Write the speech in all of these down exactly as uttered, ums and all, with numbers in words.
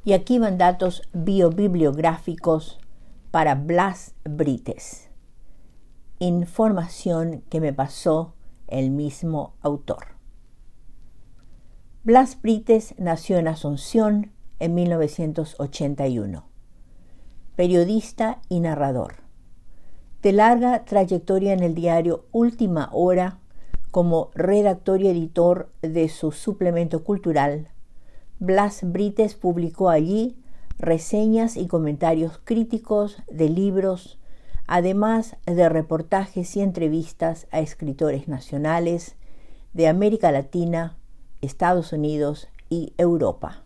Y aquí van datos biobibliográficos para Blas Brites. Información que me pasó el mismo autor. Blas Brites nació en Asunción en mil novecientos ochenta y uno. Periodista y narrador. De larga trayectoria en el diario Última Hora como redactor y editor de su suplemento cultural, Blas Brites publicó allí reseñas y comentarios críticos de libros, además de reportajes y entrevistas a escritores nacionales de América Latina, Estados Unidos y Europa.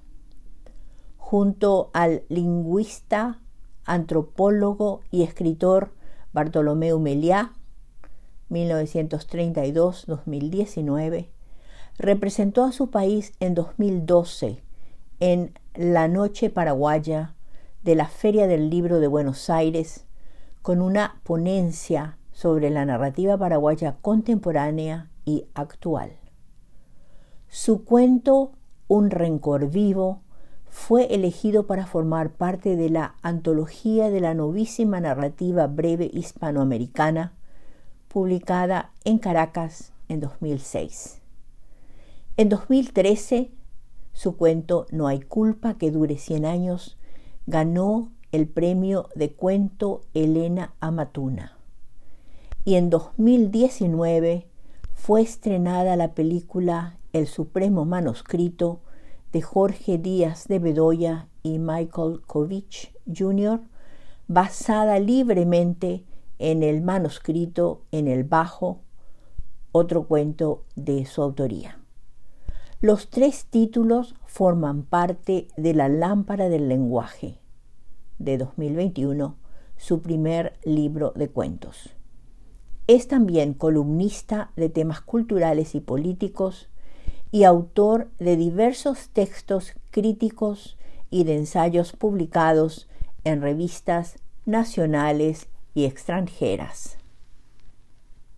Junto al lingüista, antropólogo y escritor Bartolomeu Meliá, mil novecientos treinta y dos a dos mil diecinueve, representó a su país en dos mil doce en la Noche Paraguaya de la Feria del Libro de Buenos Aires con una ponencia sobre la narrativa paraguaya contemporánea y actual. Su cuento Un rencor vivo fue elegido para formar parte de la antología de la novísima narrativa breve hispanoamericana, publicada en Caracas en dos mil seis. En dos mil trece, su cuento No hay culpa que dure cien años ganó el premio de cuento Elena Amatuna. Y en dos mil diecinueve fue estrenada la película El Supremo Manuscrito de Jorge Díaz de Bedoya y Michael Kovich junior, basada libremente en el manuscrito En el Bajo, otro cuento de su autoría. Los tres títulos forman parte de La Lámpara del Lenguaje, de dos mil veintiuno, su primer libro de cuentos. Es también columnista de temas culturales y políticos y autor de diversos textos críticos y de ensayos publicados en revistas nacionales y extranjeras.